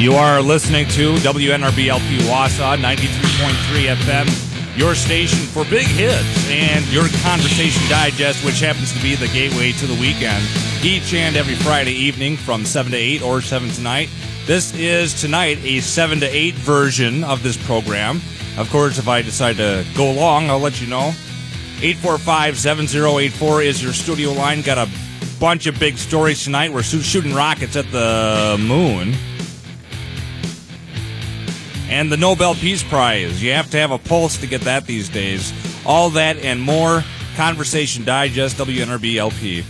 You are listening to WNRB-LP Wausau, 93.3 FM, your station for big hits and your Conversation Digest, which happens to be the gateway to the weekend, each and every Friday evening from 7 to 8 or 7 to 9. This is tonight a 7 to 8 version of this program. Of course, if I decide to go long, I'll let you know. 845-7084 is your studio line. Got a bunch of big stories tonight. We're shooting rockets at the moon. And the Nobel Peace Prize. You have to have a pulse to get that these days. All that and more. Conversation Digest, WNRB LP.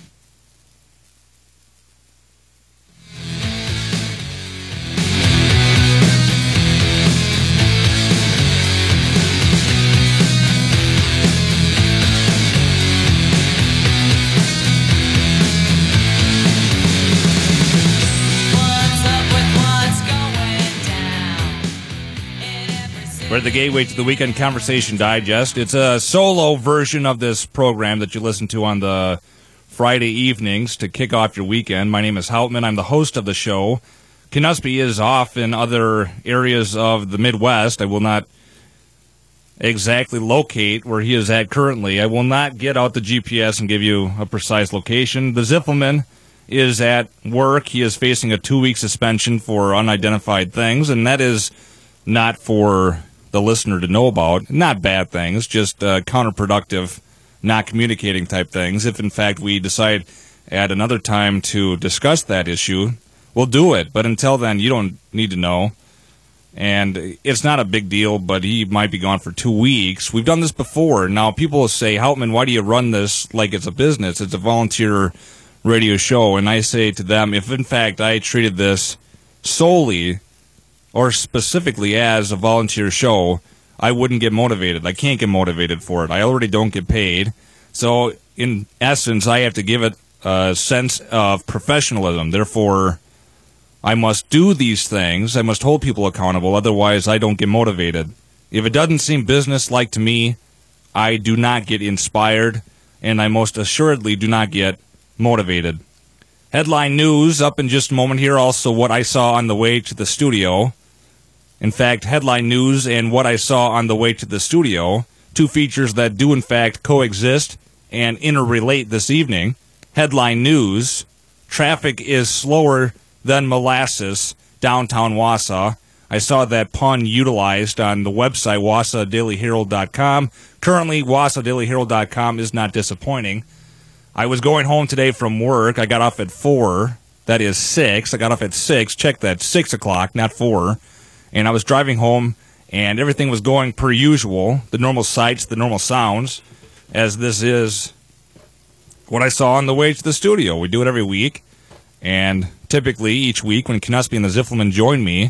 We're the gateway to the Weekend Conversation Digest. It's a solo version of this program that you listen to on the Friday evenings to kick off your weekend. My name is Houtman. I'm the host of the show. Knuspy is off in other areas of the Midwest. I will not exactly locate where he is at currently. I will not get out the GPS and give you a precise location. The Ziffelman is at work. He is facing a 2-week suspension for unidentified things, and that is not for the listener to know about. Not bad things, just counterproductive, not communicating type things. If, in fact, we decide at another time to discuss that issue, we'll do it. But until then, you don't need to know. And it's not a big deal, but he might be gone for 2 weeks. We've done this before. Now, people will say, Houtman, why do you run this like it's a business? It's a volunteer radio show. And I say to them, if, in fact, I treated this solely or specifically as a volunteer show, I wouldn't get motivated. I can't get motivated for it. I already don't get paid. So, in essence, I have to give it a sense of professionalism. Therefore, I must do these things. I must hold people accountable. Otherwise, I don't get motivated. If it doesn't seem business-like to me, I do not get inspired, and I most assuredly do not get motivated. Headline news up in just a moment here. Also, what I saw on the way to the studio. In fact, headline news and what I saw on the way to the studio, two features that do in fact coexist and interrelate this evening. Headline news, traffic is slower than molasses downtown Wausau. I saw that pun utilized on the website wausauDailyHerald.com. Currently, wausauDailyHerald.com is not disappointing. I was going home today from work. I got off at 4. That is 6. I got off at 6. Check that, 6 o'clock, not 4. And I was driving home, and everything was going per usual, the normal sights, the normal sounds, as this is what I saw on the way to the studio. We do it every week, and typically each week when Knuspy and the Ziffelman join me,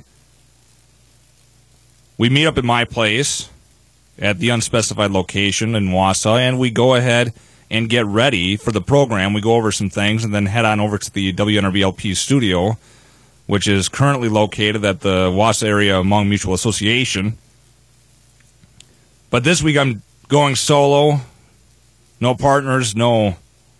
we meet up at my place at the unspecified location in Wausau, and we go ahead and get ready for the program. We go over some things and then head on over to the WNRB-LP studio, which is currently located at the Wausau Area Hmong Mutual Association. But this week I'm going solo. No partners, no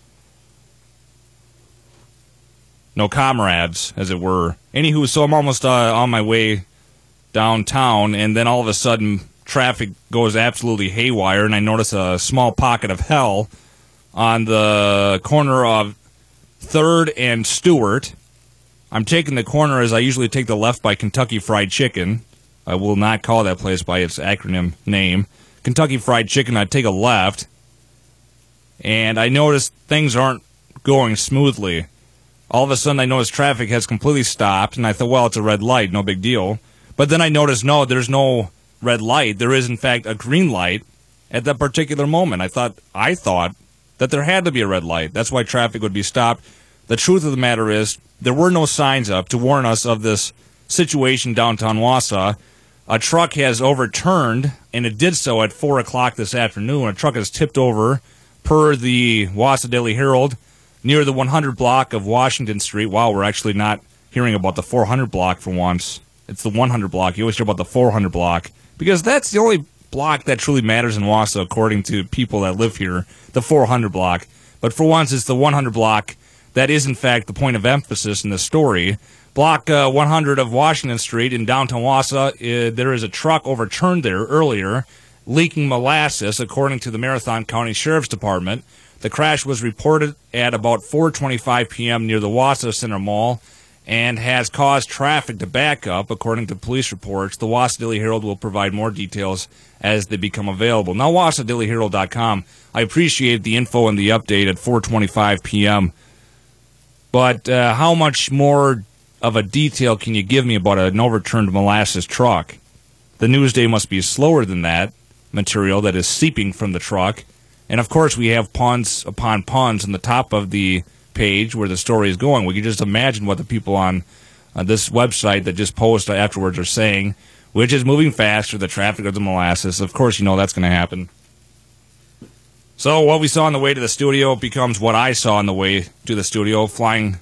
comrades, as it were. Anywho, so I'm almost on my way downtown, and then all of a sudden traffic goes absolutely haywire, and I notice a small pocket of hell on the corner of 3rd and Stewart. I'm taking the corner as I usually take the left by Kentucky Fried Chicken. I will not call that place by its acronym name. Kentucky Fried Chicken, I take a left, and I notice things aren't going smoothly. All of a sudden, I notice traffic has completely stopped, and I thought, well, it's a red light, no big deal. But then I noticed, no, there's no red light. There is, in fact, a green light at that particular moment. I thought that there had to be a red light. That's why traffic would be stopped. The truth of the matter is, there were no signs up to warn us of this situation downtown Wausau. A truck has overturned, and it did so at 4 o'clock this afternoon. A truck has tipped over, per the Wausau Daily Herald, near the 100 block of Washington Street. Wow, we're actually not hearing about the 400 block for once. It's the 100 block. You always hear about the 400 block, because that's the only block that truly matters in Wausau, according to people that live here, the 400 block. But for once, it's the 100 block that is, in fact, the point of emphasis in this story. Block 100 of Washington Street in downtown Wausau, there is a truck overturned there earlier, leaking molasses, according to the Marathon County Sheriff's Department. The crash was reported at about 4:25 p.m. near the Wausau Center Mall and has caused traffic to back up, according to police reports. The Wausau Daily Herald will provide more details as they become available. Now, WausauDailyHerald.com. I appreciate the info and the update at 4:25 p.m., but how much more of a detail can you give me about an overturned molasses truck? The Newsday must be slower than that material that is seeping from the truck. And, of course, we have puns upon puns on the top of the page where the story is going. We can just imagine what the people on this website that just post afterwards are saying, which is moving faster, the traffic of the molasses. Of course, you know that's going to happen. So what we saw on the way to the studio becomes what I saw on the way to the studio, flying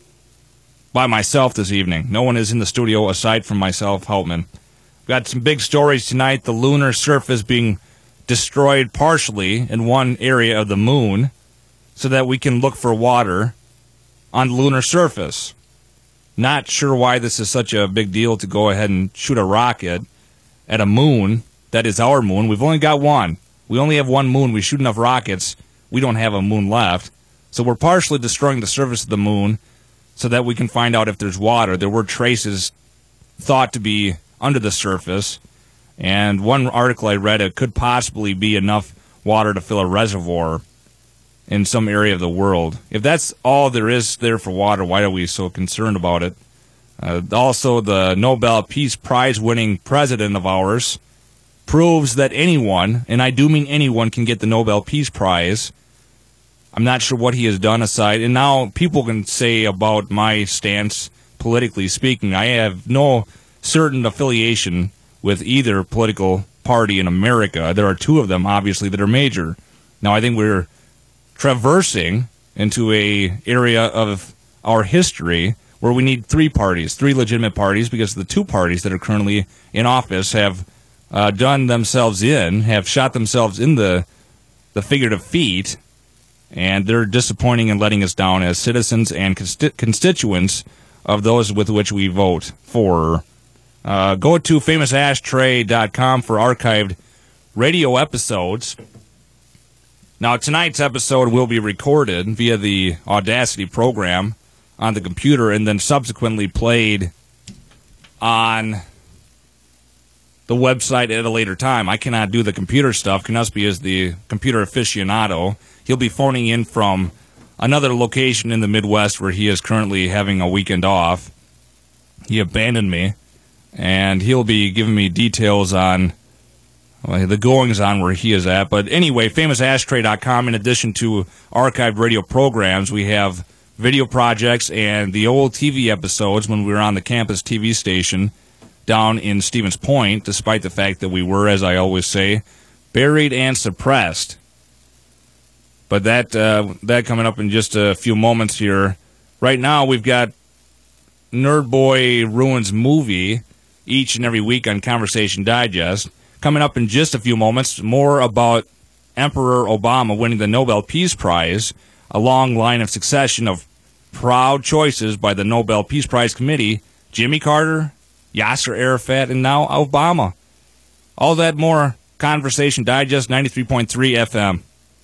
by myself this evening. No one is in the studio aside from myself, Hauptmann. Got some big stories tonight. The lunar surface being destroyed partially in one area of the moon so that we can look for water on the lunar surface. Not sure why this is such a big deal to go ahead and shoot a rocket at a moon that is our moon. We've only got one. We only have one moon. We shoot enough rockets. We don't have a moon left. So we're partially destroying the surface of the moon so that we can find out if there's water. There were traces thought to be under the surface. And one article I read, it could possibly be enough water to fill a reservoir in some area of the world. If that's all there is there for water, why are we so concerned about it? Also, the Nobel Peace Prize winning president of ours proves that anyone, and I do mean anyone, can get the Nobel Peace Prize. I'm not sure what he has done aside. And now people can say about my stance, politically speaking. I have no certain affiliation with either political party in America. There are two of them, obviously, that are major. Now, I think we're traversing into a area of our history where we need three parties, three legitimate parties, because the two parties that are currently in office have done themselves in, have shot themselves in the figurative feet, and they're disappointing and letting us down as citizens and constituents of those with which we vote for. Go to famousashtray.com for archived radio episodes. Now, tonight's episode will be recorded via the Audacity program on the computer and then subsequently played on the website at a later time. I cannot do the computer stuff. Knospe is the computer aficionado. He'll be phoning in from another location in the Midwest where he is currently having a weekend off. He abandoned me, and he'll be giving me details on the goings-on where he is at. But anyway, famousashtray.com, in addition to archived radio programs, we have video projects and the old TV episodes when we were on the campus TV station down in Stevens Point, despite the fact that we were, as I always say, buried and suppressed. But that coming up in just a few moments here. Right now, we've got Nerd Boy Ruins Movie each and every week on Conversation Digest. Coming up in just a few moments, more about Emperor Obama winning the Nobel Peace Prize, a long line of succession of proud choices by the Nobel Peace Prize Committee, Jimmy Carter, Yasser Arafat, and now Obama. All that more, Conversation Digest, 93.3 FM.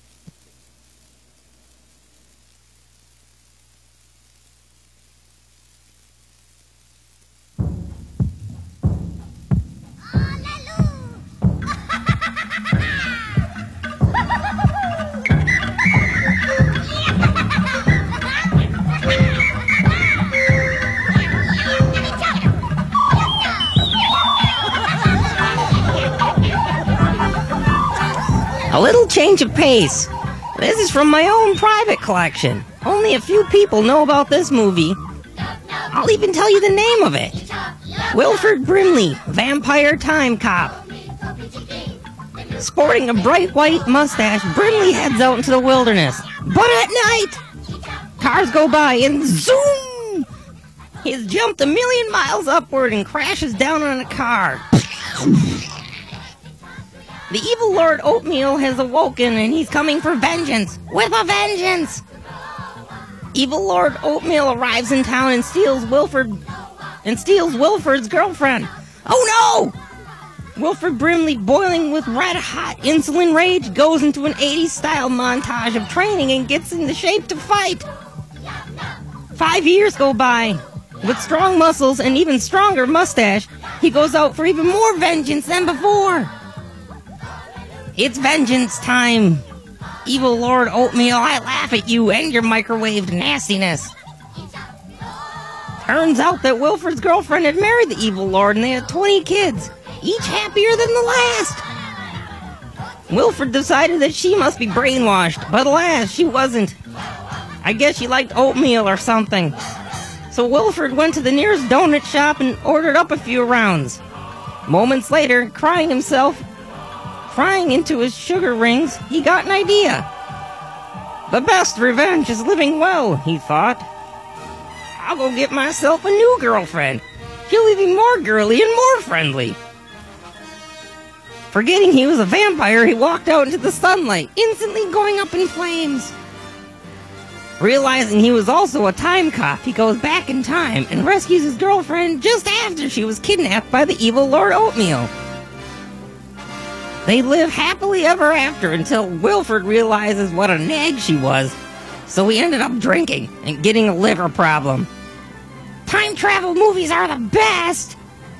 A little change of pace. This is from my own private collection. Only a few people know about this movie. I'll even tell you the name of it. Wilford Brimley, Vampire Time Cop. Sporting a bright white mustache, Brimley heads out into the wilderness. But at night, cars go by and zoom! He's jumped 1,000,000 miles upward and crashes down on a car. The evil Lord Oatmeal has awoken and he's coming for vengeance. With a vengeance! Evil Lord Oatmeal arrives in town and steals Wilford and steals Wilford's girlfriend. Oh no! Wilford Brimley, boiling with red-hot insulin rage, goes into an 80s-style montage of training and gets into shape to fight. 5 years go by. With strong muscles and even stronger mustache, he goes out for even more vengeance than before. It's vengeance time. Evil Lord Oatmeal, I laugh at you and your microwaved nastiness. Turns out that Wilford's girlfriend had married the Evil Lord and they had 20 kids, each happier than the last. Wilford decided that she must be brainwashed, but alas, she wasn't. I guess she liked oatmeal or something. So Wilford went to the nearest donut shop and ordered up a few rounds. Moments later, crying into his sugar rings, he got an idea. The best revenge is living well, he thought. I'll go get myself a new girlfriend. She'll be more girly and more friendly. Forgetting he was a vampire, he walked out into the sunlight, instantly going up in flames. Realizing he was also a time cop, he goes back in time and rescues his girlfriend just after she was kidnapped by the evil Lord Oatmeal. They live happily ever after until Wilford realizes what a nag she was, so he ended up drinking and getting a liver problem. Time travel movies are the best!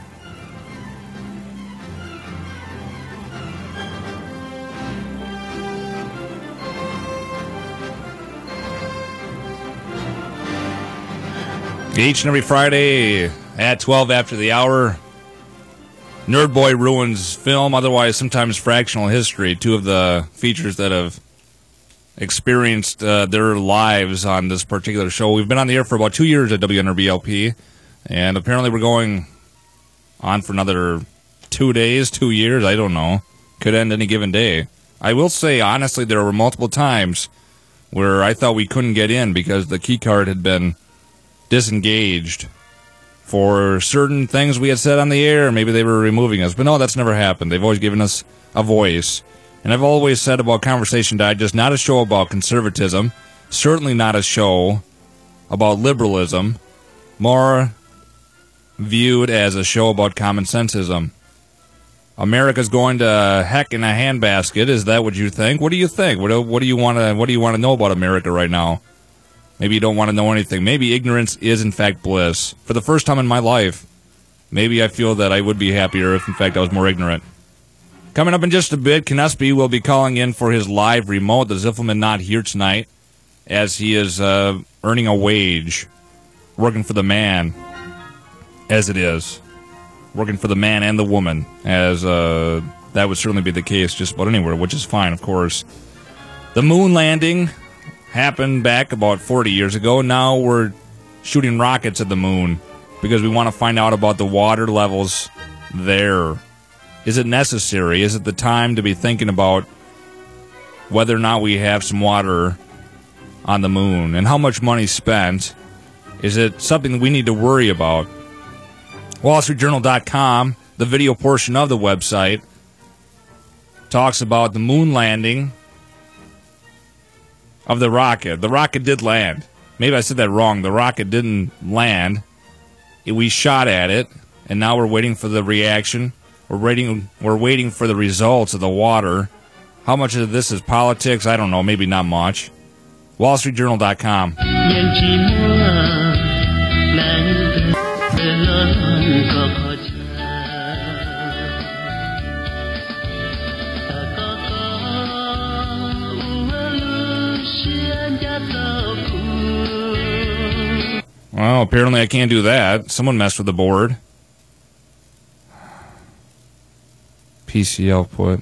Each and every Friday at 12 after the hour, Nerd Boy ruins film, otherwise sometimes fractional history, two of the features that have experienced their lives on this particular show. We've been on the air for about 2 years at WNRBLP, and apparently we're going on for another 2 days, 2 years, I don't know. Could end any given day. I will say, honestly, there were multiple times where I thought we couldn't get in because the key card had been disengaged for certain things we had said on the air. Maybe they were removing us, but no, that's never happened. They've always given us a voice. And I've always said about Conversation Digest, not a show about conservatism, certainly not a show about liberalism, more viewed as a show about common sensism. America's going to heck in a handbasket. Is that what you think? What do you think? What do you want to know about America right now? Maybe you don't want to know anything. Maybe ignorance is, in fact, bliss. For the first time in my life, maybe I feel that I would be happier if, in fact, I was more ignorant. Coming up in just a bit, Knespe will be calling in for his live remote. The Ziffelman not here tonight, as he is earning a wage, working for the man, as it is. Working for the man and the woman, as that would certainly be the case just about anywhere, which is fine, of course. The moon landing happened back about 40 years ago. Now we're shooting rockets at the moon because we want to find out about the water levels there. Is it necessary? Is it the time to be thinking about whether or not we have some water on the moon? And how much money spent? Is it something we need to worry about? WallStreetJournal.com, the video portion of the website, talks about the moon landing of the rocket. The rocket did land. Maybe I said that wrong. The rocket didn't land. We shot at it, and now we're waiting for the reaction. We're waiting for the results of the water. How much of this is politics? I don't know. Maybe not much. WallStreetJournal.com. Well, apparently I can't do that. Someone messed with the board. PC output.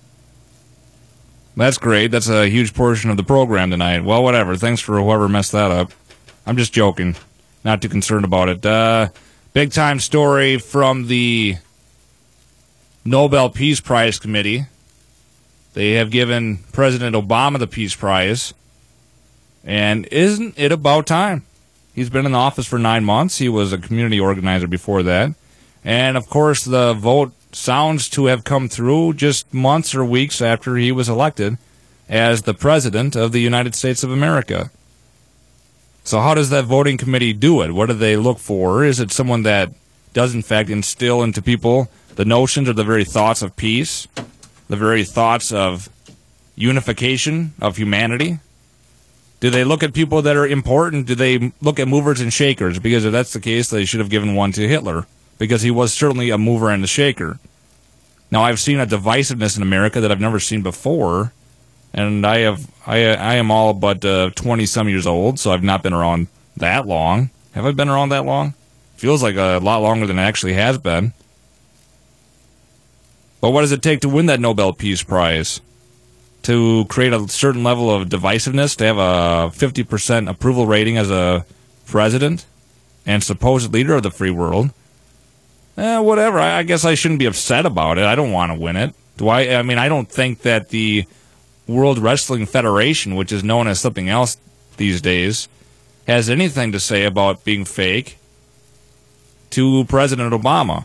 That's great. That's a huge portion of the program tonight. Well, whatever. Thanks for whoever messed that up. I'm just joking. Not too concerned about it. Big time story from the Nobel Peace Prize Committee. They have given President Obama the Peace Prize. And isn't it about time? He's been in office for 9 months. He was a community organizer before that. And, of course, the vote sounds to have come through just months or weeks after he was elected as the President of the United States of America. So how does that voting committee do it? What do they look for? Is it someone that does, in fact, instill into people the notions or the very thoughts of peace, the very thoughts of unification of humanity? Do they look at people that are important? Do they look at movers and shakers? Because if that's the case, they should have given one to Hitler, because he was certainly a mover and a shaker. Now, I've seen a divisiveness in America that I've never seen before, and I am all but 20-some years old, so I've not been around that long. Have I been around that long? Feels like a lot longer than it actually has been. But what does it take to win that Nobel Peace Prize? To create a certain level of divisiveness, to have a 50% approval rating as a president and supposed leader of the free world? Whatever. I guess I shouldn't be upset about it. I don't want to win it. I mean, I don't think that the World Wrestling Federation, which is known as something else these days, has anything to say about being fake to President Obama.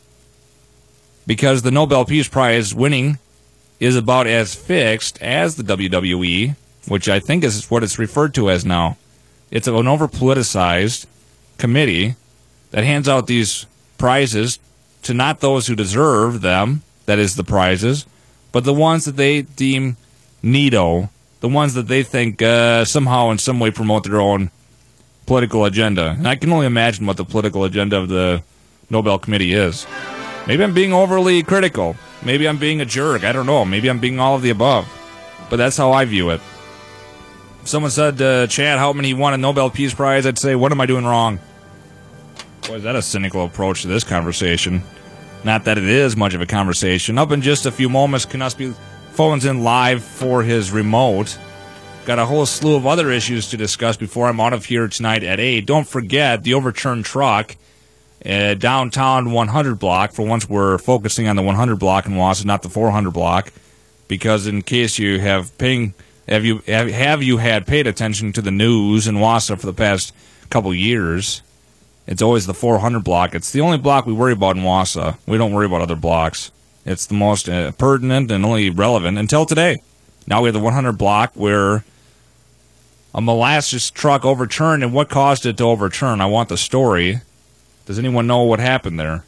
Because the Nobel Peace Prize winning is about as fixed as the WWE, which I think is what it's referred to as now. It's an over-politicized committee that hands out these prizes to not those who deserve them, that is the prizes, but the ones that they deem neato, the ones that they think somehow in some way promote their own political agenda. And I can only imagine what the political agenda of the Nobel Committee is. Maybe I'm being overly critical. Maybe I'm being a jerk. I don't know. Maybe I'm being all of the above. But that's how I view it. If someone said, Chad Hauptman, he won a Nobel Peace Prize, I'd say, what am I doing wrong? Boy, is that a cynical approach to this conversation. Not that it is much of a conversation. Up in just a few moments, Knospe phones in live for his remote. Got a whole slew of other issues to discuss before I'm out of here tonight at 8. Don't forget the overturned truck. Downtown 100 block. For once, we're focusing on the 100 block in Wausau, not the 400 block, because in case you have you had paid attention to the news in Wausau for the past couple years, it's always the 400 block. It's the only block we worry about in Wausau. We don't worry about other blocks. It's the most pertinent and only relevant until today. Now we have the 100 block where a molasses truck overturned, and what caused it to overturn? I want the story. Does anyone know what happened there?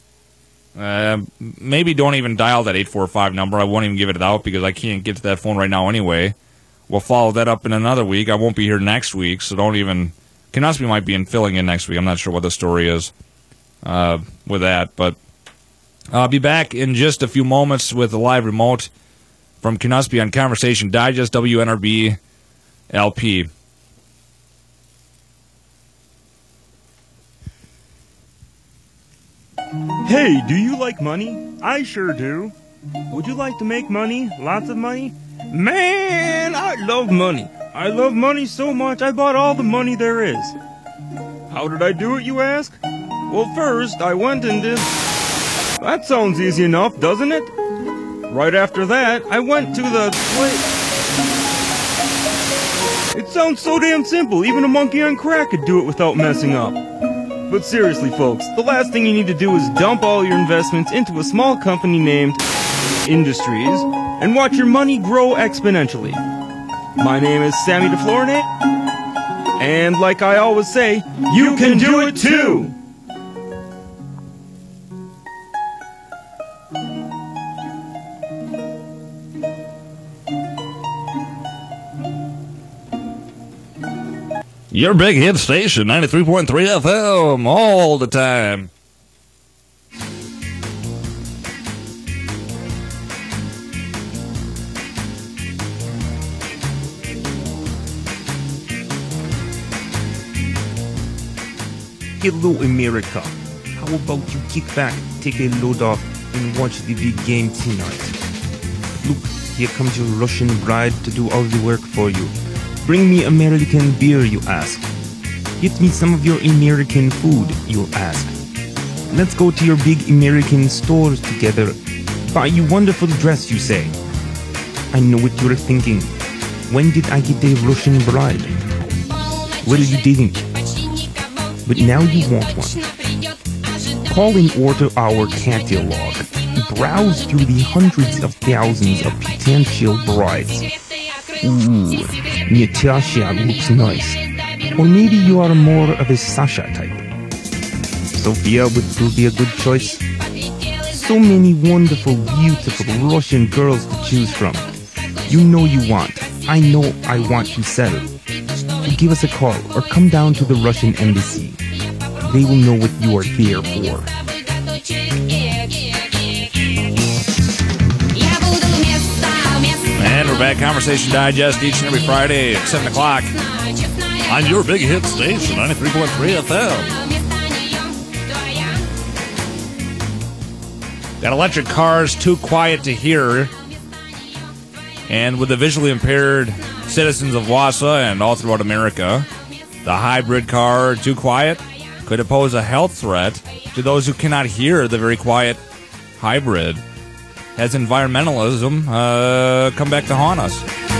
Maybe don't even dial that 845 number. I won't even give it out because I can't get to that phone right now anyway. We'll follow that up in another week. I won't be here next week, so don't even... Knospe might be filling in next week. I'm not sure what the story is with that, but I'll be back in just a few moments with a live remote from Knospe on Conversation Digest, WNRB LP. Hey, do you like money? I sure do. Would you like to make money? Lots of money? Man, I love money. I love money so much I bought all the money there is. How did I do it, you ask? Well, first, I went and did... That sounds easy enough, doesn't it? Right after that, I went to the... It sounds so damn simple, even a monkey on crack could do it without messing up. But seriously, folks, the last thing you need to do is dump all your investments into a small company named Industries and watch your money grow exponentially. My name is Sammy DeFlornay, and like I always say, you can do it too! Your big hit station, 93.3 FM, all the time. Hello, America. How about you kick back, take a load off, and watch the big game tonight? Look, here comes your Russian bride to do all the work for you. Bring me American beer, you ask. Get me some of your American food, you ask. Let's go to your big American stores together. Buy you wonderful dress, you say. I know what you're thinking. When did I get a Russian bride? Well, you didn't. But now you want one. Call and order our catalog. Browse through the hundreds of thousands of potential brides. Ooh, Natasha looks nice. Or maybe you are more of a Sasha type. Sophia will be a good choice. So many wonderful, beautiful Russian girls to choose from. You know you want. I know I want to settle. So give us a call or come down to the Russian embassy. They will know what you are there for. And we're back. Conversation Digest each and every Friday at 7 o'clock on your big hit station, 93.3 FM. Got electric cars too quiet to hear. And with the visually impaired citizens of Wausau and all throughout America, the hybrid car too quiet could pose a health threat to those who cannot hear the very quiet hybrid. Has environmentalism come back to haunt us?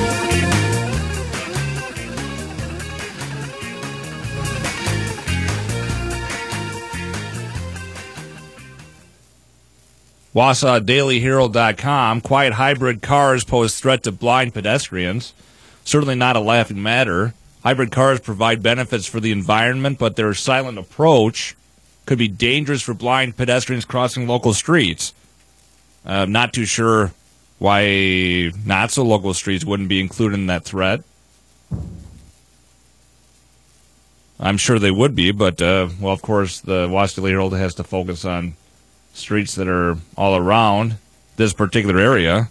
WausauDailyHero.com. Quiet hybrid cars pose threat to blind pedestrians. Certainly not a laughing matter. Hybrid cars provide benefits for the environment, but their silent approach could be dangerous for blind pedestrians crossing local streets. Not too sure why not-so-local streets wouldn't be included in that threat. I'm sure they would be, but, well, of course, the Wausau Daily Herald has to focus on streets that are all around this particular area.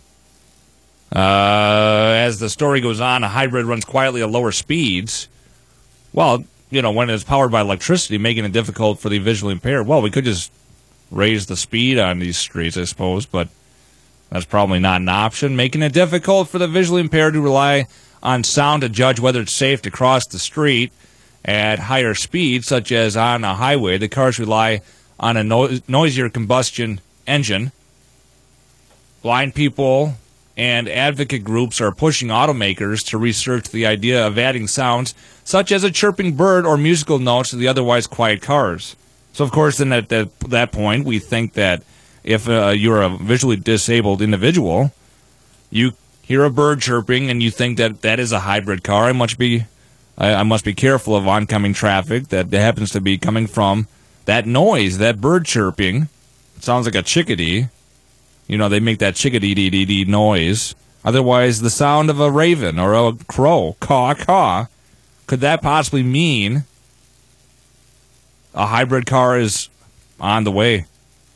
As the story goes on, a hybrid runs quietly at lower speeds. Well, you know, when it's powered by electricity, making it difficult for the visually impaired. Well, we could just raise the speed on these streets, I suppose, but that's probably not an option. Making it difficult for the visually impaired to rely on sound to judge whether it's safe to cross the street at higher speeds, such as on a highway. The cars rely on a noisier combustion engine. Blind people and advocate groups are pushing automakers to research the idea of adding sounds, such as a chirping bird or musical notes, to the otherwise quiet cars. So, of course, then at that point, we think that if you're a visually disabled individual, you hear a bird chirping and you think that that is a hybrid car. I must be careful of oncoming traffic that happens to be coming from that noise, that bird chirping. It sounds like a chickadee. You know, they make that chickadee-dee-dee-dee noise. Otherwise, the sound of a raven or a crow, caw-caw. Could that possibly mean a hybrid car is on the way?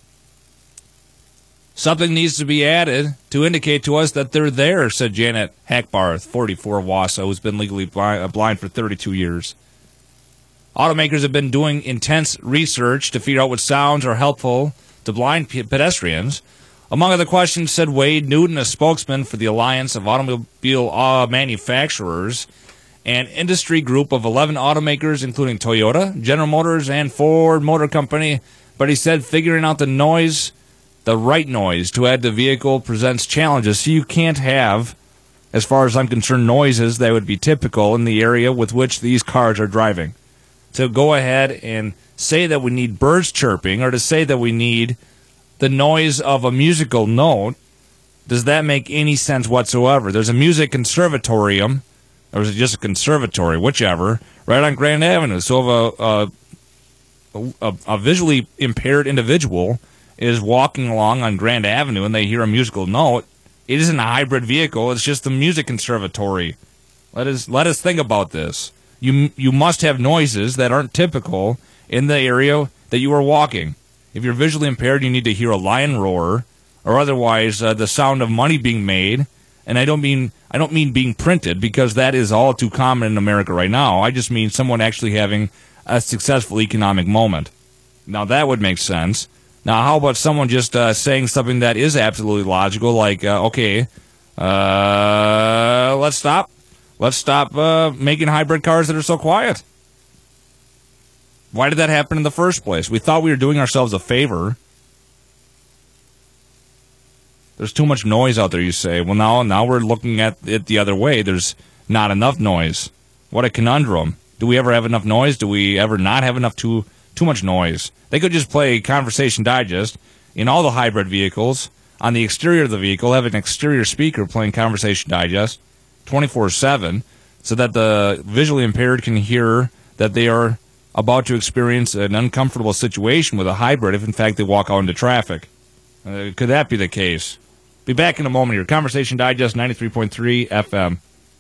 Something needs to be added to indicate to us that they're there, said Janet Hackbarth, 44, Wausau, who's been legally blind for 32 years. Automakers have been doing intense research to figure out what sounds are helpful to blind pedestrians. Among other questions, said Wade Newton, a spokesman for the Alliance of Automobile Manufacturers, an industry group of 11 automakers, including Toyota, General Motors, and Ford Motor Company. But he said figuring out the noise, the right noise to add to the vehicle presents challenges. So you can't have, as far as I'm concerned, noises that would be typical in the area with which these cars are driving. To go ahead and say that we need birds chirping or to say that we need the noise of a musical note, does that make any sense whatsoever? There's a music conservatorium, or is it just a conservatory, whichever, right on Grand Avenue. So if a visually impaired individual is walking along on Grand Avenue and they hear a musical note, it isn't a hybrid vehicle, it's just the music conservatory. Let us think about this. You must have noises that aren't typical in the area that you are walking. If you're visually impaired, you need to hear a lion roar, or otherwise the sound of money being made. And I don't mean being printed, because that is all too common in America right now. I just mean someone actually having a successful economic moment. Now that would make sense. Now how about someone just saying something that is absolutely logical, like let's stop making hybrid cars that are so quiet. Why did that happen in the first place? We thought we were doing ourselves a favor. There's too much noise out there, you say. Well, now we're looking at it the other way. There's not enough noise. What a conundrum. Do we ever have enough noise? Do we ever not have enough too much noise? They could just play Conversation Digest in all the hybrid vehicles. On the exterior of the vehicle, have an exterior speaker playing Conversation Digest 24/7, so that the visually impaired can hear that they are about to experience an uncomfortable situation with a hybrid if, in fact, they walk out into traffic. Could that be the case? Be back in a moment here. Conversation Digest 93.3 FM.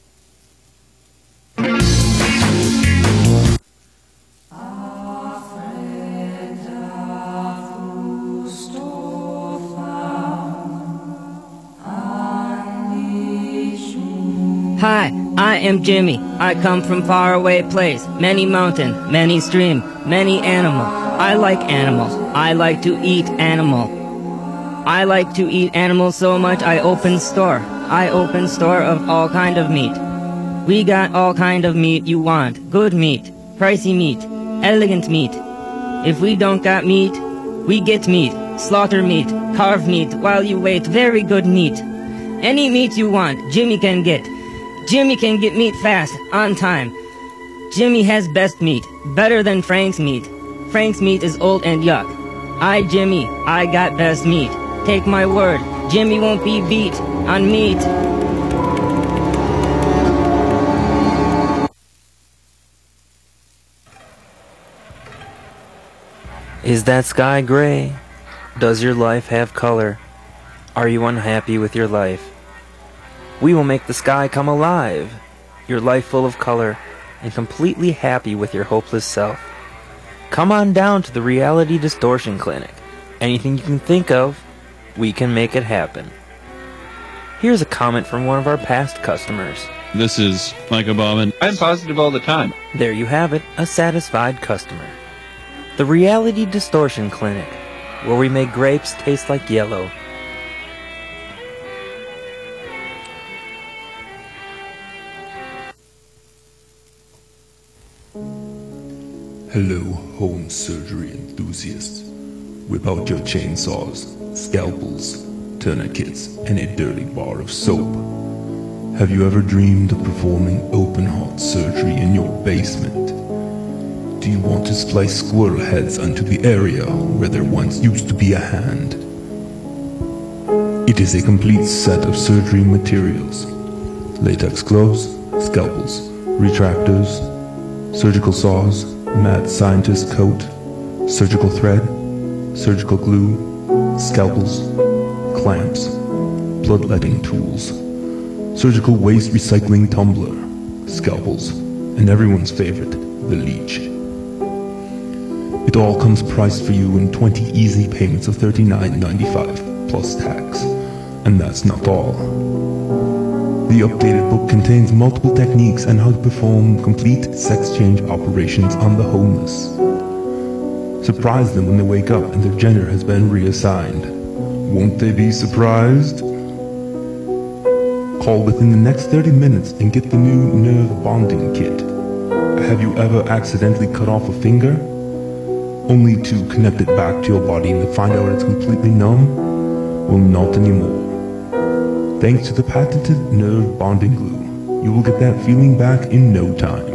Hi, I am Jimmy. I come from faraway place. Many mountain, many stream, many animal. I like animals. I like to eat animal. I like to eat animals so much I open store. I open store of all kind of meat. We got all kind of meat you want. Good meat, pricey meat, elegant meat. If we don't got meat, we get meat. Slaughter meat, carve meat while you wait. Very good meat. Any meat you want, Jimmy can get. Jimmy can get meat fast, on time. Jimmy has best meat, better than Frank's meat. Frank's meat is old and yuck. Jimmy, I got best meat. Take my word, Jimmy won't be beat on meat. Is that sky gray? Does your life have color? Are you unhappy with your life? We will make the sky come alive, your life full of color, and completely happy with your hopeless self. Come on down to the Reality Distortion Clinic. Anything you can think of, we can make it happen. Here's a comment from one of our past customers. This is Mike Obama. I'm positive all the time. There you have it, a satisfied customer. The Reality Distortion Clinic, where we make grapes taste like yellow. Hello, home surgery enthusiasts. Whip out your chainsaws, scalpels, tourniquets, and a dirty bar of soap. Have you ever dreamed of performing open-heart surgery in your basement? Do you want to splice squirrel heads onto the area where there once used to be a hand? It is a complete set of surgery materials. Latex gloves, scalpels, retractors, surgical saws, mad scientist coat, surgical thread, surgical glue, scalpels, clamps, bloodletting tools, surgical waste recycling tumbler, scalpels, and everyone's favorite, the leech. It all comes priced for you in 20 easy payments of $39.95 plus tax. And that's not all. The updated book contains multiple techniques on how to perform complete sex change operations on the homeless. Surprise them when they wake up and their gender has been reassigned. Won't they be surprised? Call within the next 30 minutes and get the new nerve bonding kit. Have you ever accidentally cut off a finger? Only to connect it back to your body and to find out it's completely numb? Well, not anymore. Thanks to the patented nerve bonding glue, you will get that feeling back in no time.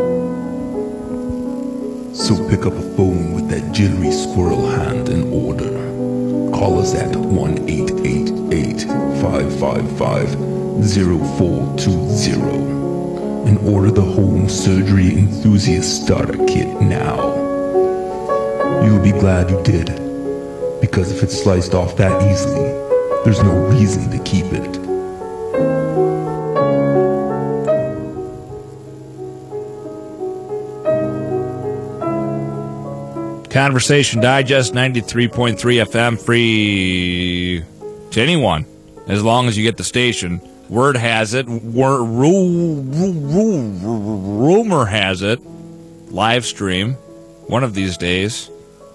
So pick up a phone with that jittery squirrel hand and order. Call us at 1-888-555-0420 and order the Home Surgery Enthusiast Starter Kit now. You'll be glad you did, because if it's sliced off that easily, there's no reason to keep it. Conversation Digest 93.3 FM, free to anyone, as long as you get the station. Word has it, rumor has it, live stream, one of these days.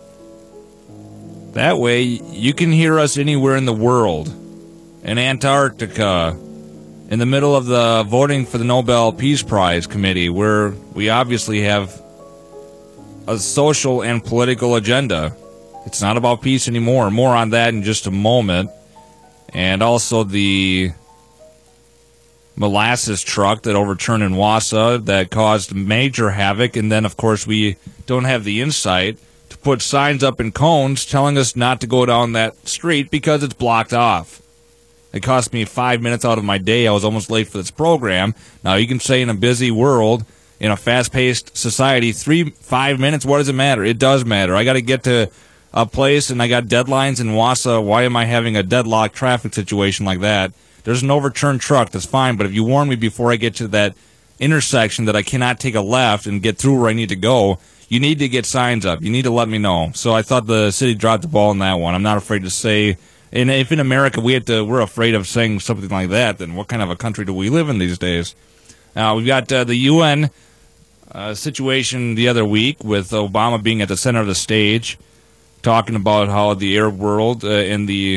That way, you can hear us anywhere in the world. In Antarctica, in the middle of the voting for the Nobel Peace Prize Committee, where we obviously have a social and political agenda. It's not about peace anymore. More on that in just a moment. And also the molasses truck that overturned in Wausau that caused major havoc. And then, of course, we don't have the insight to put signs up in cones telling us not to go down that street because it's blocked off. It cost me 5 minutes out of my day. I was almost late for this program. Now, you can say in a busy world, in a fast-paced society. 5 minutes, what does it matter? It does matter. I got to get to a place, and I got deadlines in Wausau. Why am I having a deadlocked traffic situation like that? There's an overturned truck, that's fine, but if you warn me before I get to that intersection that I cannot take a left and get through where I need to go, you need to get signs up. You need to let me know. So I thought the city dropped the ball on that one. I'm not afraid to say, and if in America we're afraid of saying something like that, then what kind of a country do we live in these days? We've got the UN situation the other week with Obama being at the center of the stage, talking about how the Arab world and the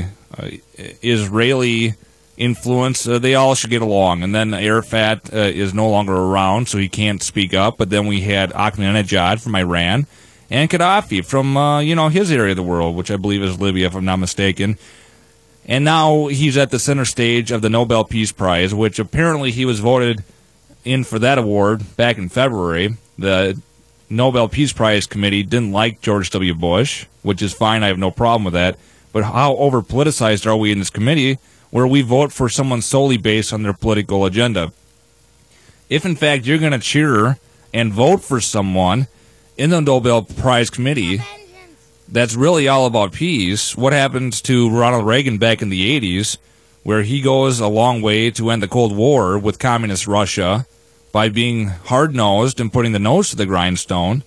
Israeli influence, they all should get along. And then Arafat is no longer around, so he can't speak up. But then we had Ahmadinejad from Iran and Gaddafi from, his area of the world, which I believe is Libya, if I'm not mistaken. And now he's at the center stage of the Nobel Peace Prize, which apparently he was voted in for that award back in February. The Nobel Peace Prize Committee didn't like George W. Bush, which is fine. I have no problem with that. But how over-politicized are we in this committee where we vote for someone solely based on their political agenda? If, in fact, you're going to cheer and vote for someone in the Nobel Prize Committee that's really all about peace, what happens to Ronald Reagan back in the 80s, where he goes a long way to end the Cold War with communist Russia by being hard-nosed and putting the nose to the grindstone,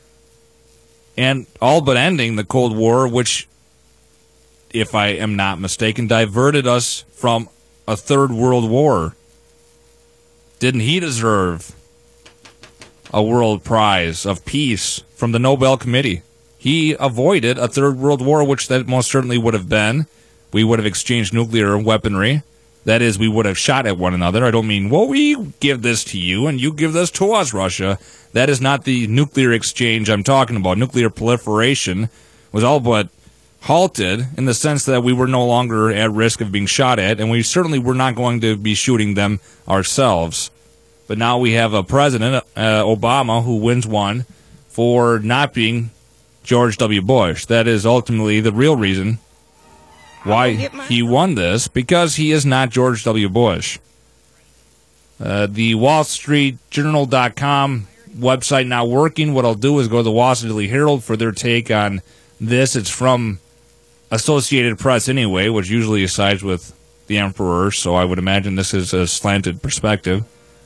and all but ending the Cold War, which, if I am not mistaken, diverted us from a third world war. Didn't he deserve a world prize of peace from the Nobel Committee? He avoided a third world war, which that most certainly would have been. We would have exchanged nuclear weaponry. That is, we would have shot at one another. I don't mean, well, we give this to you and you give this to us, Russia. That is not the nuclear exchange I'm talking about. Nuclear proliferation was all but halted in the sense that we were no longer at risk of being shot at, and we certainly were not going to be shooting them ourselves. But now we have a president, Obama, who wins one for not being George W. Bush. That is ultimately the real reason why he won this, because he is not George W. Bush. The WallStreetJournal.com website not working. What I'll do is go to the Washington Daily Herald for their take on this. It's from Associated Press anyway, which usually sides with the emperor, so I would imagine this is a slanted perspective.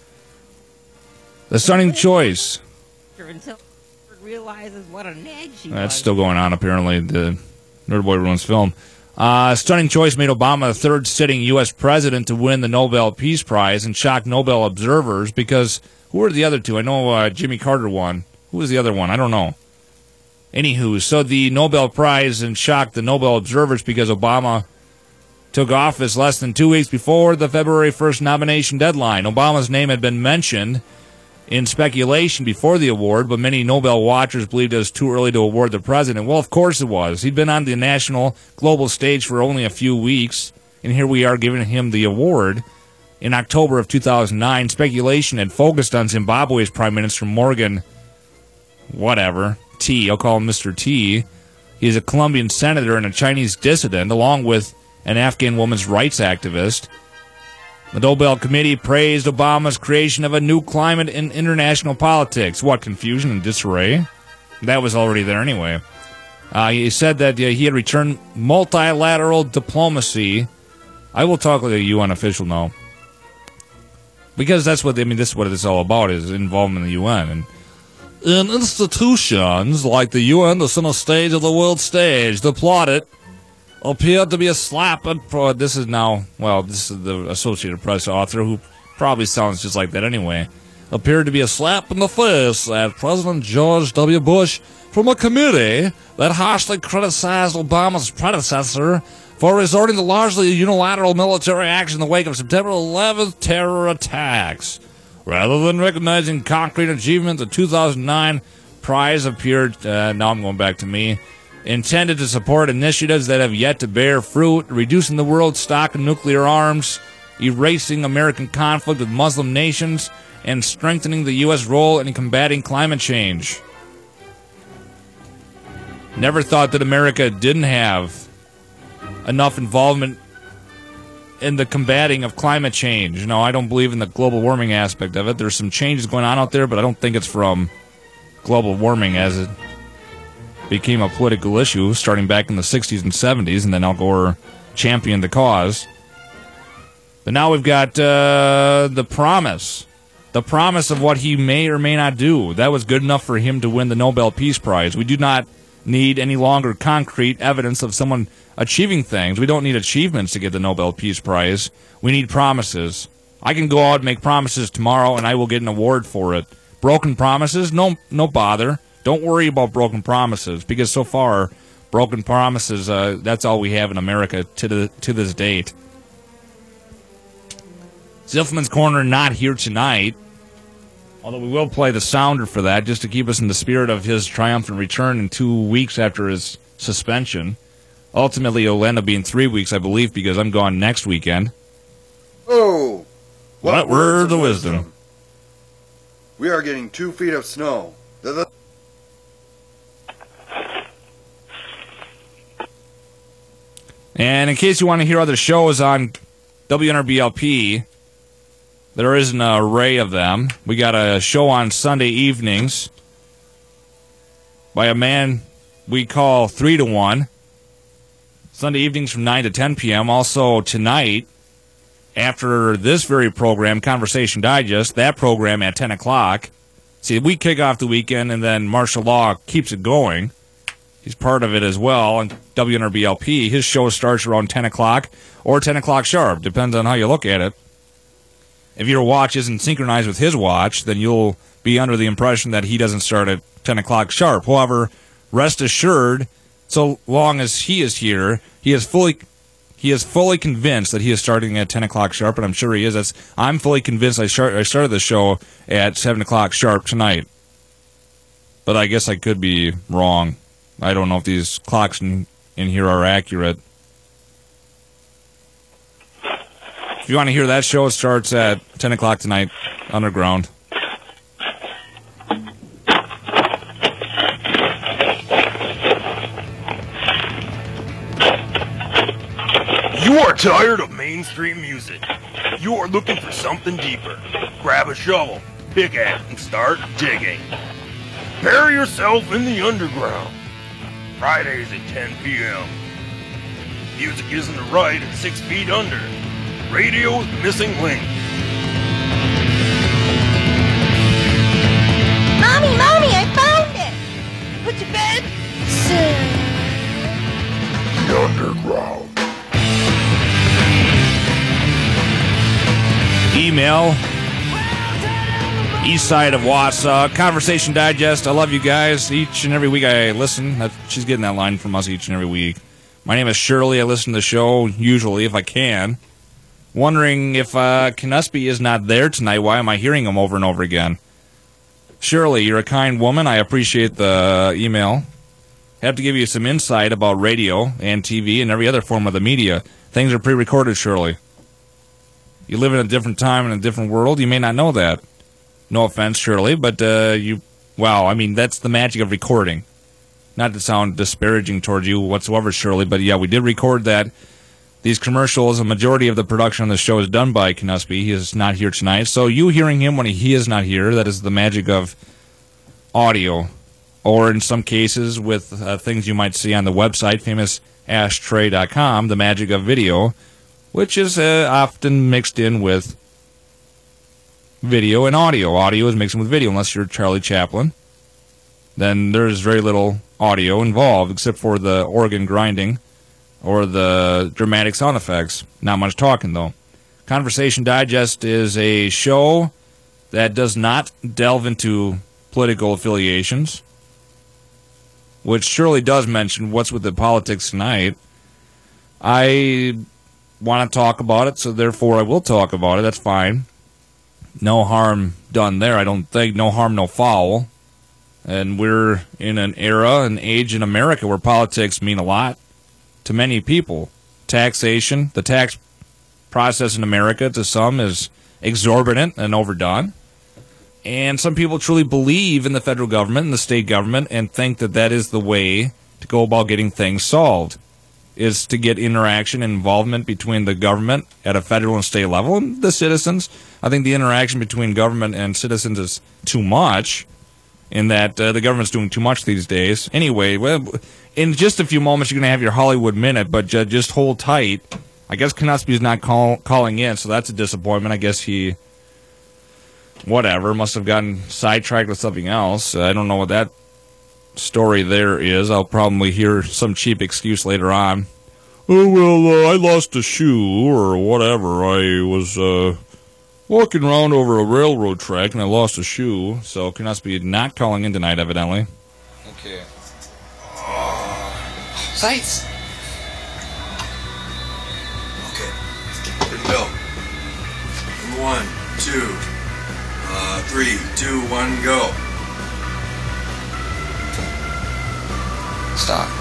The stunning choice. Until realizes what a nag she That's still going on, apparently. The Nerdboy Ruins film. Stunning choice made Obama the third sitting U.S. president to win the Nobel Peace Prize and shocked Nobel observers because who were the other two? I know Jimmy Carter won. Who was the other one? I don't know. Anywho, so the Nobel Prize and shocked the Nobel observers because Obama took office less than 2 weeks before the February 1st nomination deadline. Obama's name had been mentioned in speculation before the award, but many Nobel watchers believed it was too early to award the president. Well, of course it was. He'd been on the national global stage for only a few weeks, and here we are giving him the award. In October of 2009, speculation had focused on Zimbabwe's Prime Minister Morgan, T. I'll call him Mr. T. He's a Colombian senator and a Chinese dissident, along with an Afghan women's rights activist. The Nobel Committee praised Obama's creation of a new climate in international politics. What, confusion and disarray? That was already there anyway. He said that he had returned multilateral diplomacy. I will talk with a UN official now. Because that's what, this is what it's all about, is involvement in the UN. And in institutions like the UN, the center stage of the world stage, the plaudit appeared to be a slap at... This is the Associated Press author, who probably sounds just like that anyway. Appeared to be a slap in the face at President George W. Bush from a committee that harshly criticized Obama's predecessor for resorting to largely unilateral military action in the wake of September 11th terror attacks. Rather than recognizing concrete achievements, the 2009 prize appeared... now I'm going back to me... intended to support initiatives that have yet to bear fruit, reducing the world's stock of nuclear arms, erasing American conflict with Muslim nations, and strengthening the U.S. role in combating climate change. Never thought that America didn't have enough involvement in the combating of climate change. You know, I don't believe in the global warming aspect of it. There's some changes going on out there, but I don't think it's from global warming as it became a political issue starting back in the 60s and 70s, and then Al Gore championed the cause. But now we've got the promise of what he may or may not do. That was good enough for him to win the Nobel Peace Prize. We do not need any longer concrete evidence of someone achieving things. We don't need achievements to get the Nobel Peace Prize. We need promises. I can go out and make promises tomorrow, and I will get an award for it. Broken promises? No bother. Don't worry about broken promises, because so far, broken promises, that's all we have in America to this date. Zilfman's Corner not here tonight, although we will play the sounder for that just to keep us in the spirit of his triumphant return in 2 weeks after his suspension. Ultimately, it'll end up being 3 weeks, I believe, because I'm gone next weekend. Oh! What words of wisdom? We are getting 2 feet of snow. And in case you want to hear other shows on WNRBLP, there is an array of them. We got a show on Sunday evenings by a man we call 3 to 1. Sunday evenings from 9 to 10 p.m. Also tonight, after this very program, Conversation Digest, that program at 10 o'clock. See, we kick off the weekend, and then Martial Law keeps it going. He's part of it as well on WNRBLP. His show starts around 10 o'clock or 10 o'clock sharp. Depends on how you look at it. If your watch isn't synchronized with his watch, then you'll be under the impression that he doesn't start at 10 o'clock sharp. However, rest assured, so long as he is here, he is fully convinced that he is starting at 10 o'clock sharp, and I'm sure he is. I'm fully convinced I started the show at 7 o'clock sharp tonight. But I guess I could be wrong. I don't know if these clocks in here are accurate. If you want to hear that show, it starts at 10 o'clock tonight, underground. You are tired of mainstream music. You are looking for something deeper. Grab a shovel, pickaxe, and start digging. Bury yourself in the underground. Fridays at 10 p.m. Music isn't right at 6 feet under. Radio's missing link. Mommy, I found it! Put your bed? The underground. Email east side of Wausau, Conversation Digest. I love you guys. Each and every week I listen. She's getting that line from us each and every week. My name is Shirley. I listen to the show usually if I can. Wondering if Knuspy is not there tonight. Why am I hearing him over and over again? Shirley, you're a kind woman. I appreciate the email. Have to give you some insight about radio and TV and every other form of the media. Things are pre-recorded, Shirley. You live in a different time and a different world. You may not know that. No offense, Shirley, but that's the magic of recording. Not to sound disparaging towards you whatsoever, Shirley, but yeah, we did record that. These commercials, a majority of the production on the show is done by Knuspy. He is not here tonight. So you hearing him when he is not here, that is the magic of audio. Or in some cases with things you might see on the website, famousashtray.com, the magic of video, which is often mixed in with video and audio. Audio is mixed in with video, unless you're Charlie Chaplin. Then there's very little audio involved, except for the organ grinding or the dramatic sound effects. Not much talking, though. Conversation Digest is a show that does not delve into political affiliations, which surely does mention what's with the politics tonight. I want to talk about it, so therefore I will talk about it. That's fine. No harm done there, I don't think. No harm, no foul. And we're in an era, an age in America where politics mean a lot to many people. Taxation, the tax process in America to some is exorbitant and overdone. And some people truly believe in the federal government and the state government and think that that is the way to go about getting things solved. is to get interaction and involvement between the government at a federal and state level and the citizens. I think the interaction between government and citizens is too much, in that the government's doing too much these days. Anyway, well, in just a few moments, you're going to have your Hollywood Minute, but just hold tight. I guess Knutsby's not calling in, so that's a disappointment. I guess he, whatever, must have gotten sidetracked with something else. I don't know what that story there is. I'll probably hear some cheap excuse later on. Oh, well, I lost a shoe or whatever. I was walking around over a railroad track and I lost a shoe. So Knutsby not calling in tonight, evidently. Okay. Sights. Okay. Here we go. Number 1, 2, 3, 2, 1, go. Stop.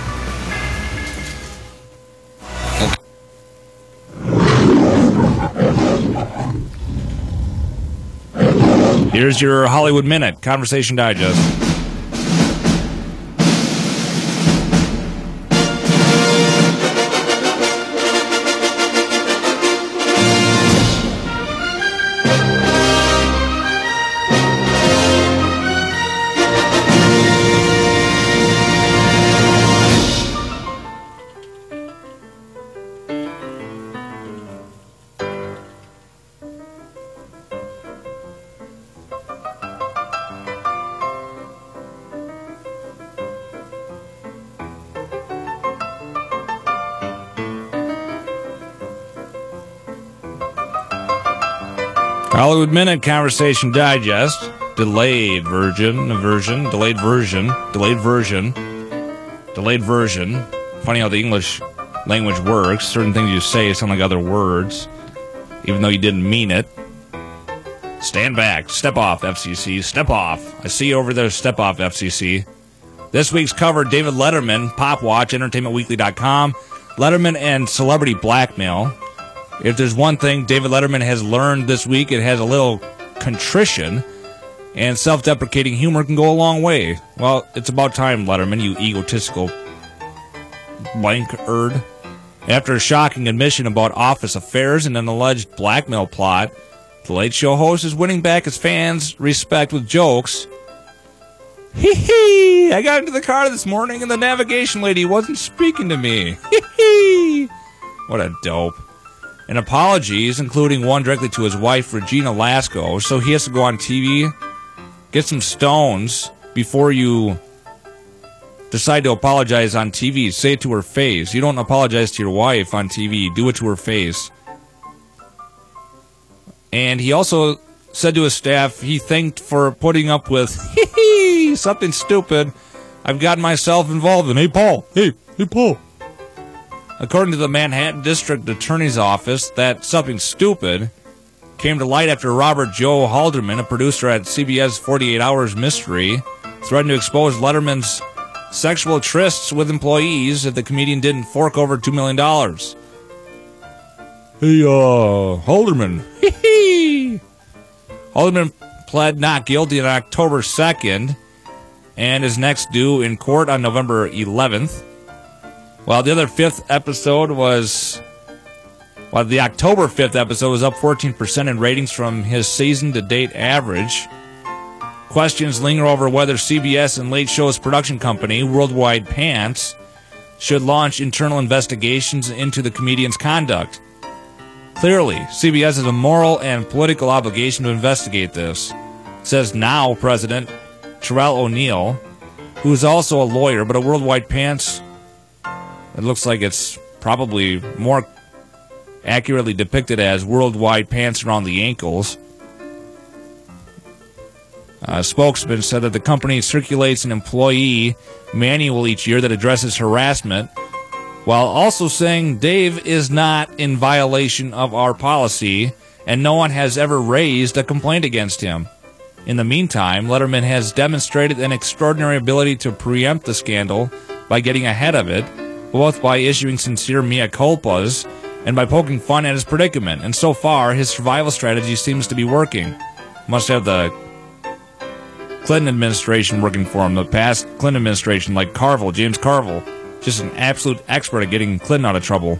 Here's your Hollywood Minute, Conversation Digest. Hollywood Minute, Conversation Digest, delayed version. Funny how the English language works. Certain things you say sound like other words, even though you didn't mean it. Stand back. Step off, FCC. Step off. I see you over there. Step off, FCC. This week's cover, David Letterman, Pop Watch, EntertainmentWeekly.com. Letterman and celebrity blackmail. If there's one thing David Letterman has learned this week, it has a little contrition, and self-deprecating humor can go a long way. Well, it's about time, Letterman, you egotistical blank-erd. After a shocking admission about office affairs and an alleged blackmail plot, the Late Show host is winning back his fans' respect with jokes. Hee-hee! I got into the car this morning and the navigation lady wasn't speaking to me. Hee-hee! What a dope. And apologies, including one directly to his wife, Regina Lasco, so he has to go on TV, get some stones before you decide to apologize on TV. Say it to her face. You don't apologize to your wife on TV. Do it to her face. And he also said to his staff he thanked for putting up with something stupid I've gotten myself involved in. Hey, Paul. Hey, Paul. According to the Manhattan District Attorney's Office, that something stupid came to light after Robert Joe Halderman, a producer at CBS 48 Hours Mystery, threatened to expose Letterman's sexual trysts with employees if the comedian didn't fork over $2 million. Hey, Halderman. Halderman pled not guilty on October 2nd and is next due in court on November 11th. While the October 5th episode was up 14% in ratings from his season-to-date average. Questions linger over whether CBS and Late Show's production company, Worldwide Pants, should launch internal investigations into the comedian's conduct. Clearly, CBS has a moral and political obligation to investigate this, says now President Terrell O'Neill, who is also a lawyer, but a Worldwide Pants, it looks like it's probably more accurately depicted as worldwide pants around the ankles. A spokesman said that the company circulates an employee manual each year that addresses harassment, while also saying Dave is not in violation of our policy and no one has ever raised a complaint against him. In the meantime, Letterman has demonstrated an extraordinary ability to preempt the scandal by getting ahead of it, both by issuing sincere mea culpas and by poking fun at his predicament. And so far, his survival strategy seems to be working. Must have the Clinton administration working for him, the past Clinton administration, like Carville, James Carville. just an absolute expert at getting Clinton out of trouble.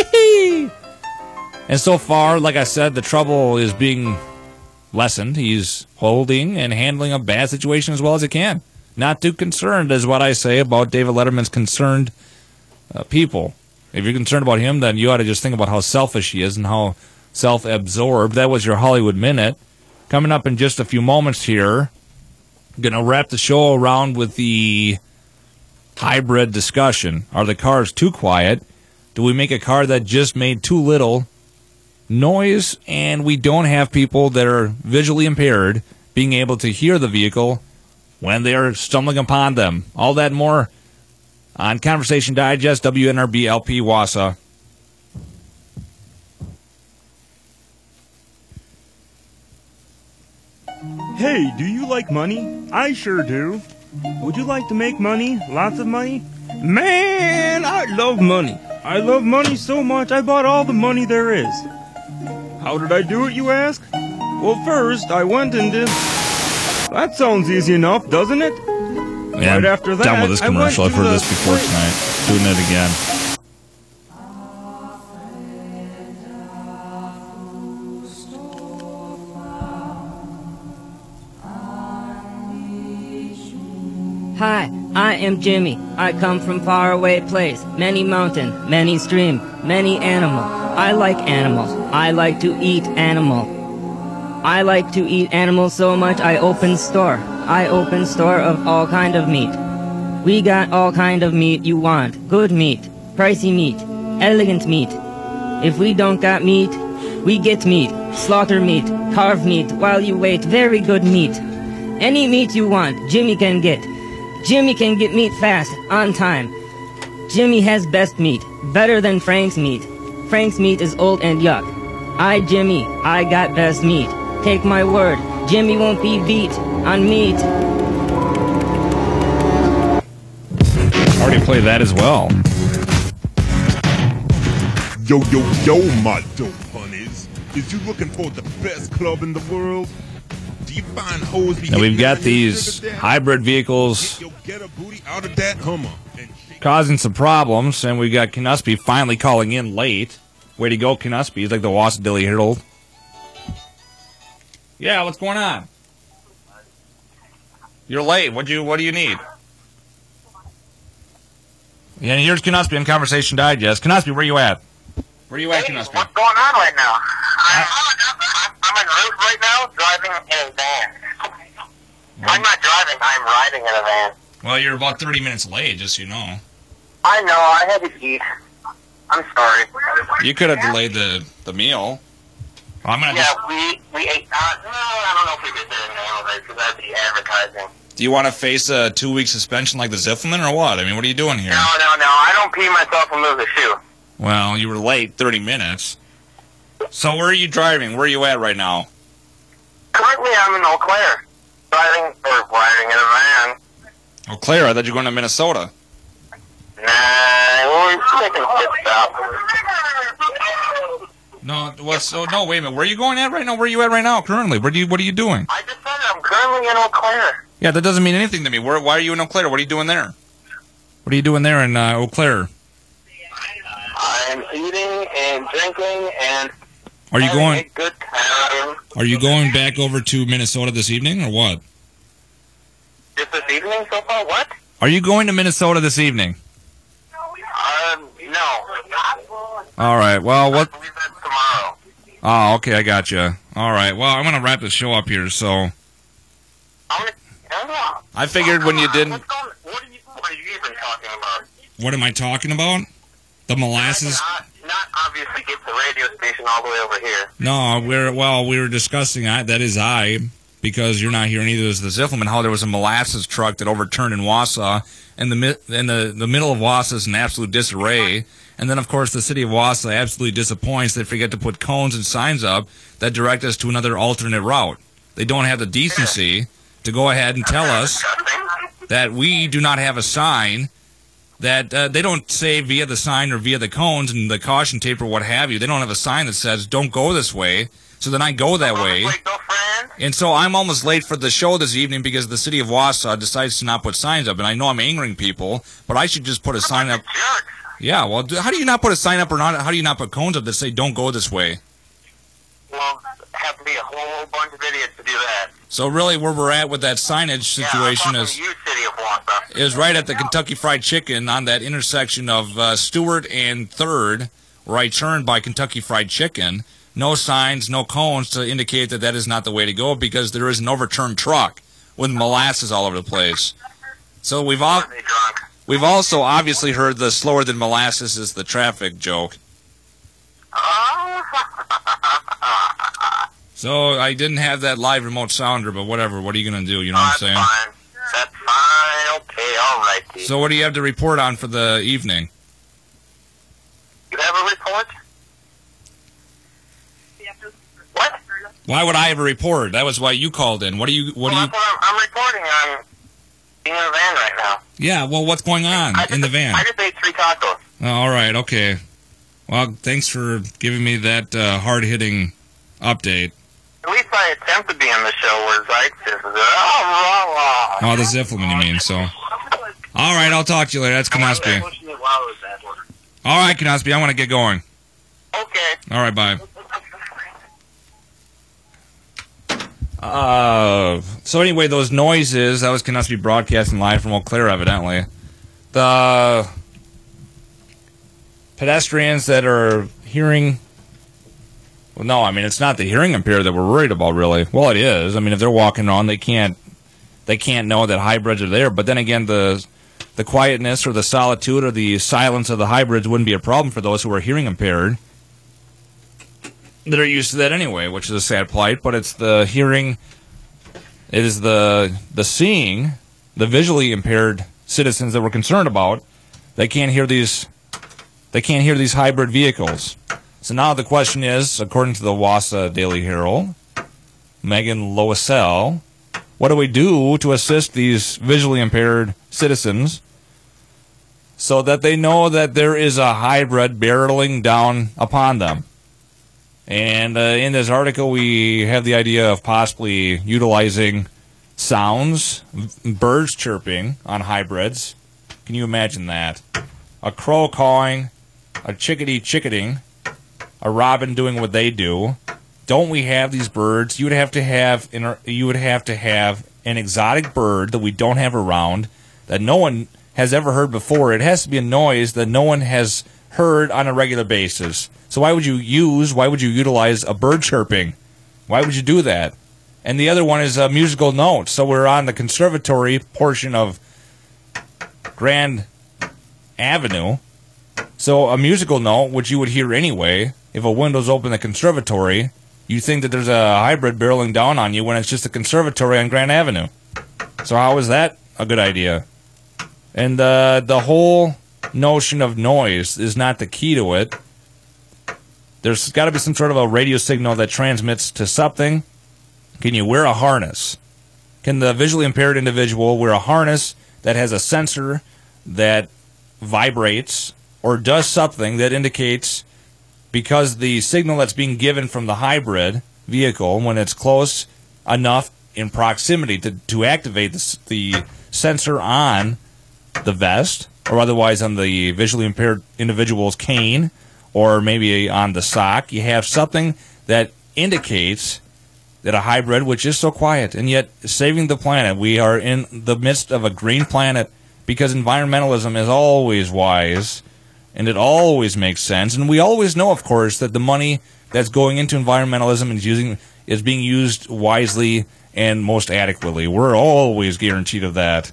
And so far, like I said, the trouble is being lessened. He's holding and handling a bad situation as well as he can. Not too concerned is what I say about David Letterman's concerned people. If you're concerned about him, then you ought to just think about how selfish he is and how self-absorbed. That was your Hollywood Minute. Coming up in just a few moments here, going to wrap the show around with the hybrid discussion. Are the cars too quiet? Do we make a car that just made too little noise, and we don't have people that are visually impaired being able to hear the vehicle when they are stumbling upon them? All that and more on Conversation Digest, WNRB LP Wausau. Hey, do you like money? I sure do. Would you like to make money? Lots of money? Man, I love money. I love money so much I bought all the money there is. How did I do it, you ask? Well, first, I went and did... That sounds easy enough, doesn't it? Yeah, right after that, done with this commercial. I've heard this before tonight. Doing it again. Hi, I am Jimmy. I come from faraway place. Many mountain, many stream, many animal. I like animals. I like to eat animal. I like to eat animals so much I open store. I open store of all kind of meat. We got all kind of meat you want. Good meat, pricey meat, elegant meat. If we don't got meat, we get meat. Slaughter meat, carve meat, while you wait. Very good meat. Any meat you want, Jimmy can get. Jimmy can get meat fast, on time. Jimmy has best meat, better than Frank's meat. Frank's meat is old and yuck. I, Jimmy, I got best meat. Take my word, Jimmy won't be beat on meat. Already played that as well. Yo, yo, yo, my dope honeys. Is you looking for the best club in the world? Do you find hoes be Now we've got these hybrid vehicles causing some problems, and we got Knuspy finally calling in late. Way to go, Knuspy. He's like the Wausau Daily Herald. Yeah, what's going on? You're late. What do you need? Yeah, and here's Knuspy on Conversation Digest. Knuspy, where you at? Where you at, Knuspy? What's going on right now? I'm en route right now, driving in a van. I'm not driving, I'm riding in a van. Well, you're about 30 minutes late, just so you know. I know, I had to eat. I'm sorry. You could have delayed the meal. I'm gonna we ate. No, I don't know if we did that now, right? Because that'd be advertising. Do you want to face a 2-week suspension like the Ziffelman or what? I mean, what are you doing here? No, I don't pee myself and lose a shoe. Well, you were late 30 minutes. So where are you driving? Where are you at right now? Currently, I'm in Eau Claire, riding in a van. Eau Claire? I thought you were going to Minnesota. Nah, we're taking a pit stop. No, no, wait a minute. Where are you going at right now? Where are you at right now, currently? What are you doing? I just said I'm currently in Eau Claire. Yeah, that doesn't mean anything to me. Why are you in Eau Claire? What are you doing there? What are you doing there in Eau Claire? I'm eating and drinking and Are you going? having a good time. Are you going back over to Minnesota this evening, or what? Just this evening so far? What? Are you going to Minnesota this evening? No. All right. Well, what? I believe that's tomorrow. Oh, okay. I got you. All right. Well, I'm gonna wrap the show up here. So I figured when you didn't. What are you even talking about? What am I talking about? The molasses? Not obviously get the radio station all the way over here. No, we were discussing that is because you're not here, and neither is the Ziffelman, how there was a molasses truck that overturned in Wausau, and the middle of Wausau is in absolute disarray. And then, of course, the city of Wausau absolutely disappoints. They forget to put cones and signs up that direct us to another alternate route. They don't have the decency to go ahead and tell us that we do not have a sign, that they don't say via the sign or via the cones and the caution tape or what have you. They don't have a sign that says, don't go this way. So then I go that way. Girlfriend, weekend. And so I'm almost late for the show this evening because the city of Wausau decides to not put signs up. And I know I'm angering people, but I should just put a sign up. Jerks. Yeah, well, how do you not put a sign up or not? How do you not put cones up that say "Don't go this way"? Well, have to be a whole bunch of idiots to do that. So really, where we're at with that signage situation you, City of Wausau. is right at the Kentucky Fried Chicken on that intersection of Stewart and 3rd, where I turned by Kentucky Fried Chicken. No signs, no cones to indicate that that is not the way to go because there is an overturned truck with molasses all over the place. So we've also obviously heard the slower than molasses is the traffic joke. So I didn't have that live remote sounder, but whatever. What are you going to do? You know what I'm saying? Fine. That's fine. Okay, all right. So what do you have to report on for the evening? You have a report? What? Why would I have a report? That was why you called in. What do you? That's what I'm reporting on. Being in a van right now. Yeah. Well, what's going on in the van? I just ate 3 tacos. Oh, all right. Okay. Well, thanks for giving me that hard-hitting update. At least I attempt to be on the show where Zeitz is. Oh, the Ziffelman, you mean? So. All right. I'll talk to you later. That's Knospi. All right, Knospi. I want to get going. Okay. All right. Bye. So anyway, those noises, that was Knospi broadcasting live from Eau Claire, evidently. The pedestrians that are hearing... Well, no, I mean, it's not the hearing impaired that we're worried about, really. Well, it is. I mean, if they're walking around, they can't know that hybrids are there. But then again, the quietness or the solitude or the silence of the hybrids wouldn't be a problem for those who are hearing impaired. That are used to that anyway, which is a sad plight, but it's the hearing, it is the seeing, the visually impaired citizens that we're concerned about. They can't hear these hybrid vehicles. So now the question is, according to the Wausau Daily Herald, Megan Loisel, what do we do to assist these visually impaired citizens so that they know that there is a hybrid barreling down upon them? And in this article, we have the idea of possibly utilizing sounds, birds chirping on hybrids. Can you imagine that? A crow cawing, a chickadee chicketing, a robin doing what they do. Don't we have these birds? You would have to have an exotic bird that we don't have around, that no one has ever heard before. It has to be a noise that no one has heard on a regular basis. So why would you utilize a bird chirping? Why would you do that? And the other one is a musical note. So we're on the conservatory portion of Grand Avenue. So a musical note, which you would hear anyway, if a window's open in the conservatory, you think that there's a hybrid barreling down on you when it's just a conservatory on Grand Avenue. So how is that a good idea? And the whole notion of noise is not the key to it. There's got to be some sort of a radio signal that transmits to something. Can you wear a harness? Can the visually impaired individual wear a harness that has a sensor that vibrates or does something that indicates, because the signal that's being given from the hybrid vehicle, when it's close enough in proximity to activate the sensor on the vest, or otherwise on the visually impaired individual's cane, or maybe on the sock, you have something that indicates that a hybrid, which is so quiet and yet saving the planet, we are in the midst of a green planet, because environmentalism is always wise and it always makes sense. And we always know, of course, that the money that's going into environmentalism is being used wisely and most adequately. We're always guaranteed of that.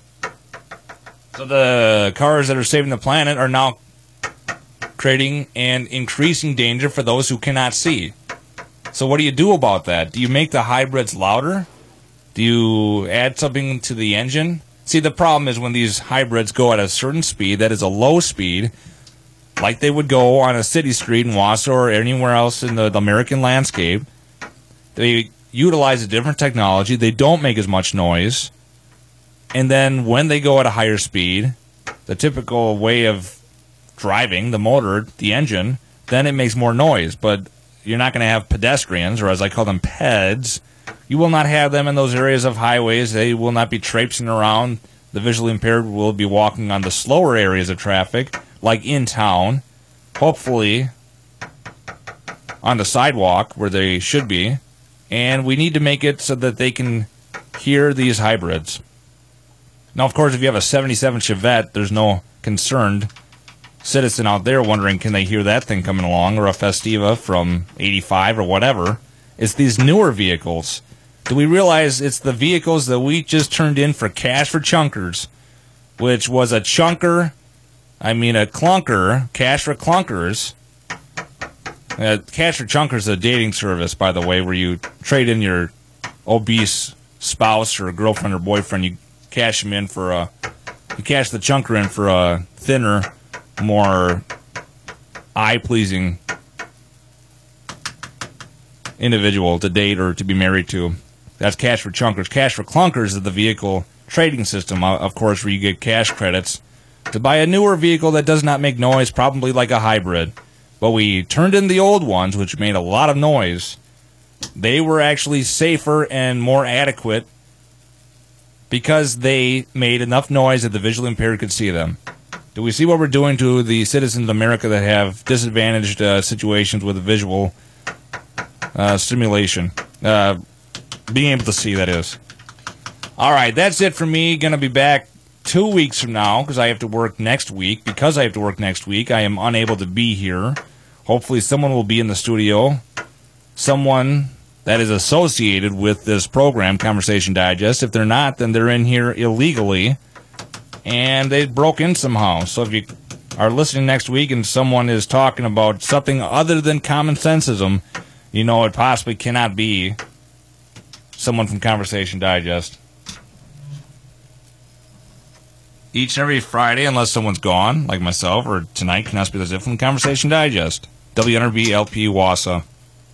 So the cars that are saving the planet are now creating and increasing danger for those who cannot see. So what do you do about that? Do you make the hybrids louder? Do you add something to the engine? See, the problem is when these hybrids go at a certain speed, that is a low speed, like they would go on a city street in Wausau or anywhere else in the American landscape, they utilize a different technology, they don't make as much noise, and then when they go at a higher speed, the typical way of driving, the motor, the engine, then it makes more noise. But you're not going to have pedestrians, or as I call them, PEDs, You will not have them in those areas of highways. They will not be traipsing around. The visually impaired will be walking on the slower areas of traffic, like in town, hopefully on the sidewalk where they should be. And we need to make it so that they can hear these hybrids. Now, of course, if you have a 77 Chevette, there's no concerned citizen out there wondering, can they hear that thing coming along, or a Festiva from 85 or whatever. It's these newer vehicles. Do we realize it's the vehicles that we just turned in for Cash for Chunkers, which was a clunker, Cash for Clunkers. Cash for Chunkers is a dating service, by the way, where you trade in your obese spouse or girlfriend or boyfriend. You cash the chunker in for a thinner, more eye-pleasing individual to date or to be married to. That's Cash for Chunkers. Cash for Clunkers is the vehicle trading system, of course, where you get cash credits to buy a newer vehicle that does not make noise, probably like a hybrid. But we turned in the old ones, which made a lot of noise. They were actually safer and more adequate because they made enough noise that the visually impaired could see them. Do we see what we're doing to the citizens of America that have disadvantaged situations with visual stimulation? Being able to see, that is. All right, that's it for me. Going to be back 2 weeks from now because I have to work next week. Because I have to work next week, I am unable to be here. Hopefully someone will be in the studio. Someone that is associated with this program, Conversation Digest. If they're not, then they're in here illegally, and they broke in somehow. So if you are listening next week and someone is talking about something other than common sensism, you know it possibly cannot be someone from Conversation Digest. Each and every Friday, unless someone's gone, like myself, or tonight, cannot be the from Conversation Digest. WNRB LP Wausau.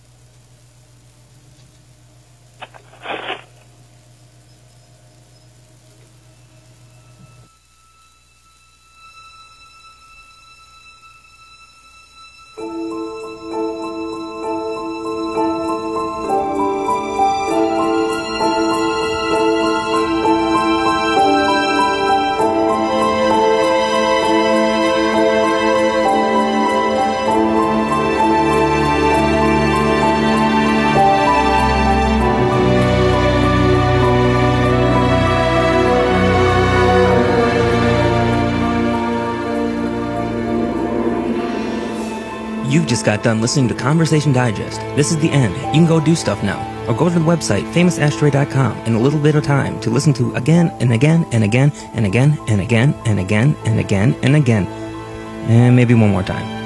You've just got done listening to Conversation Digest. This is the end. You can go do stuff now. Or go to the website, famousashtray.com, in a little bit of time to listen to again and again and again and again and again and again and again and again. And maybe one more time.